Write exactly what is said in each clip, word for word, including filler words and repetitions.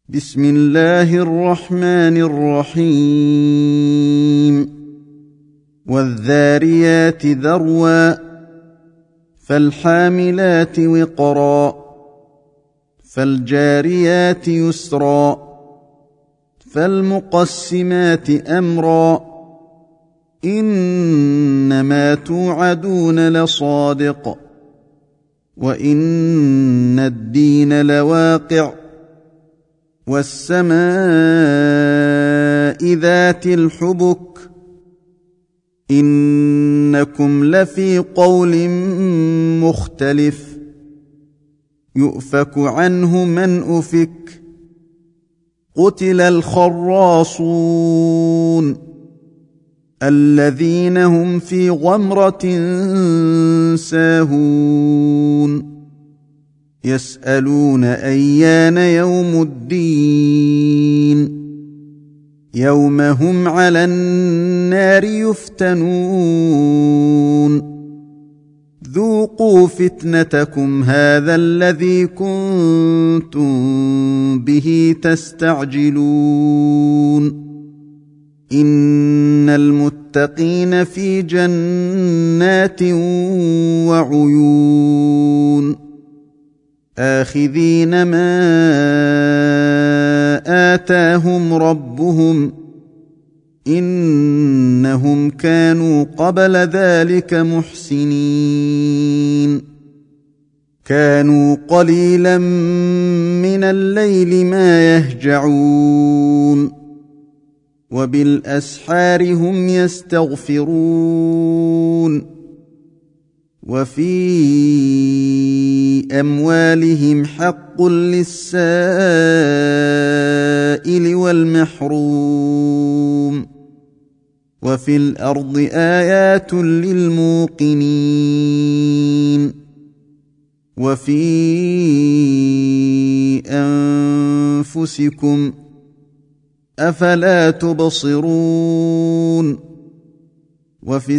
بسم الله الرحمن الرحيم والذاريات ذروا فالحاملات وقرا فالجاريات يسرا فالمقسمات أمرا إنما توعدون لصادق وإن الدين لواقع والسماء ذات الحبك إنكم لفي قول مختلف يؤفك عنه من أفك قتل الخراصون الذين هم في غمرة ساهون يسألون أيان يوم الدين يوم هم على النار يفتنون ذوقوا فتنتكم هذا الذي كنتم به تستعجلون إن المتقين في جنات وعيون آخذين ما آتاهم ربهم إنهم كانوا قبل ذلك محسنين كانوا قليلا من الليل ما يهجعون وبالأسحار هم يستغفرون وفي أموالهم حق للسائل والمحروم وفي الأرض آيات للموقنين وفي أنفسكم أفلا تبصرون وفي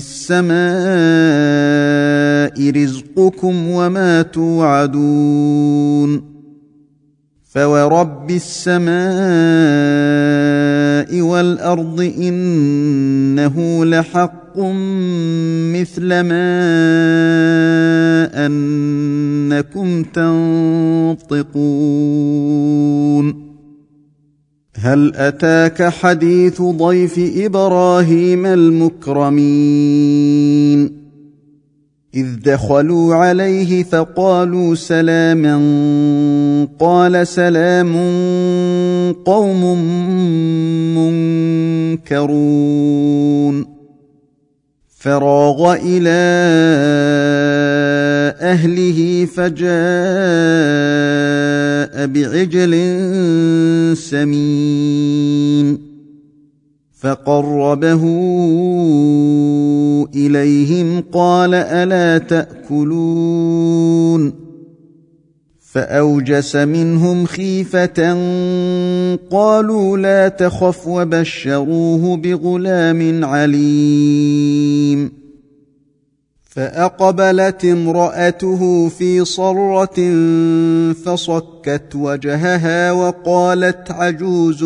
السماء رزقكم وما توعدون فورب السماء والأرض إنه لحق مثل ما أنكم تنطقون هل أتاك حديث ضيف إبراهيم المكرمين إذ دخلوا عليه فقالوا سلاما قال سلام قوم منكرون فراغ إلى أهله فجاء بعجل سمين فقربه إليهم قال ألا تأكلون فأوجس منهم خيفة قالوا لا تخف وبشروه بغلام عليم فأقبلت امرأته في صرة فصكت وجهها وقالت عجوز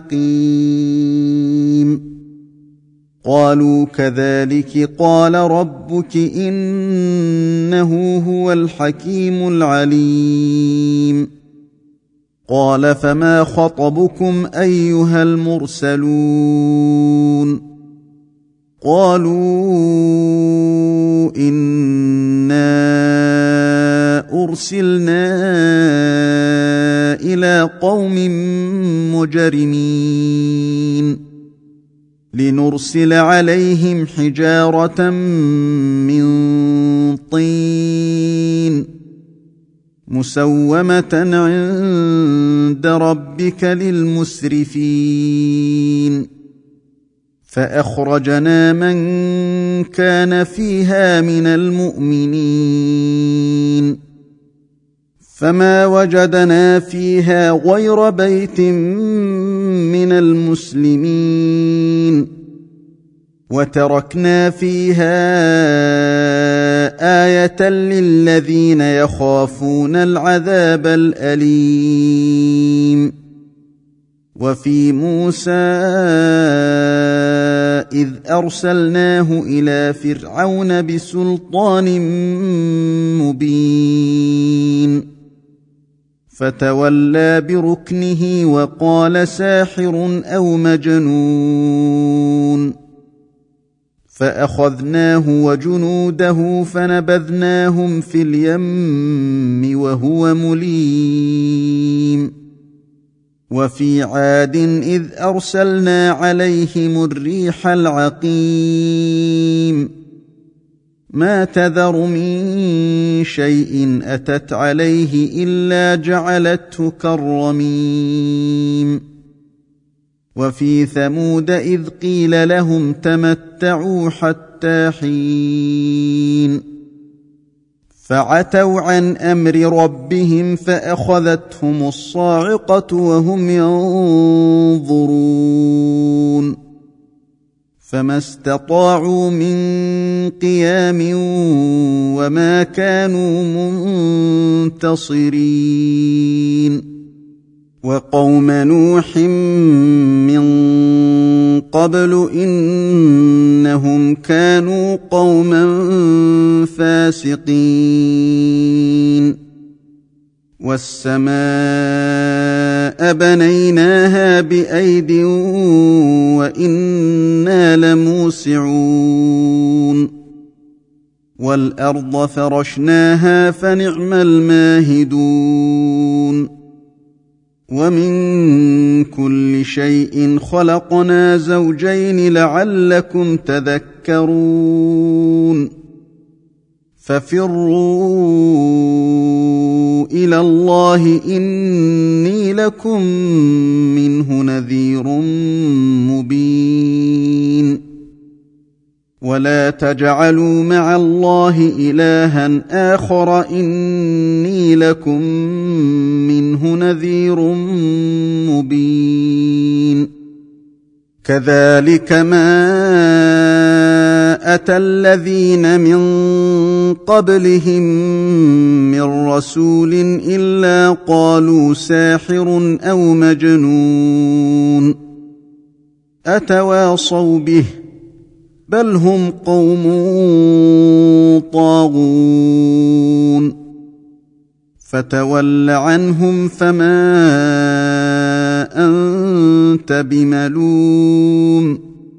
عقيم قالوا كذلك قال ربك إنه هو الحكيم العليم قال فما خطبكم أيها المرسلون قالوا إنا أرسلنا إلى قوم مجرمين لنرسل عليهم حجارة من طين مسومة عند ربك للمسرفين فأخرجنا من كان فيها من المؤمنين فما وجدنا فيها غير بيت من المسلمين وتركنا فيها آية للذين يخافون العذاب الأليم وفي موسى إذ أرسلناه إلى فرعون بسلطان مبين فتولى بركنه وقال ساحر أو مجنون فأخذناه وجنوده فنبذناهم في اليم وهو مليم وفي عاد إذ أرسلنا عليهم الريح العقيم ما تذر من شيء أتت عليه إلا جعلته كالرميم وفي ثمود إذ قيل لهم تمتعوا حتى حين فعتوا عن أمر ربهم فأخذتهم الصاعقة وهم ينظرون فما استطاعوا من قيام وما كانوا منتصرين وقوم نوح من قبل إنهم كانوا قوما فاسقين والسماء بنيناها بأيد وإنا لموسعون والأرض فرشناها فنعم الماهدون ومن كل شيء خلقنا زوجين لعلكم تذكرون ففروا إلى الله إني لكم منه نذير مبين ولا تجعلوا مع الله إلها آخر إني لكم منه نذير مبين كذلك ما أتى الذين من قبلهم من رسول إلا قالوا ساحر أو مجنون أتواصوا به بل هم قوم طاغون فتول عنهم فما أنت بملوم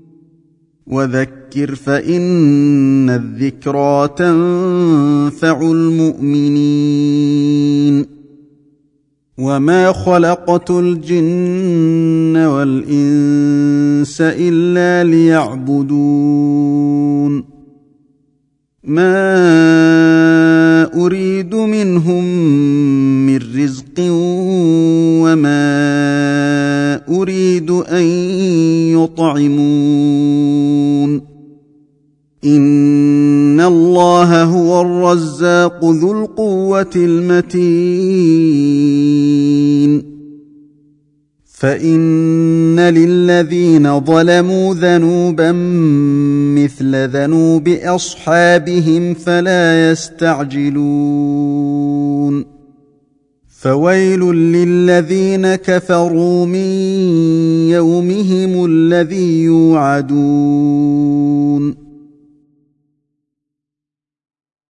وذكر فإن الذكرى تنفع المؤمنين وما خلقت الجن والإنس إلا ليعبدون ما أريد منهم من رزق وما أريد أن يطعمون إن الله هو الرزاق ذو القوة المتين فإن للذين ظلموا ذنوبا مثل ذنوب أصحابهم فلا يستعجلون فويل للذين كفروا من يومهم الذي يوعدون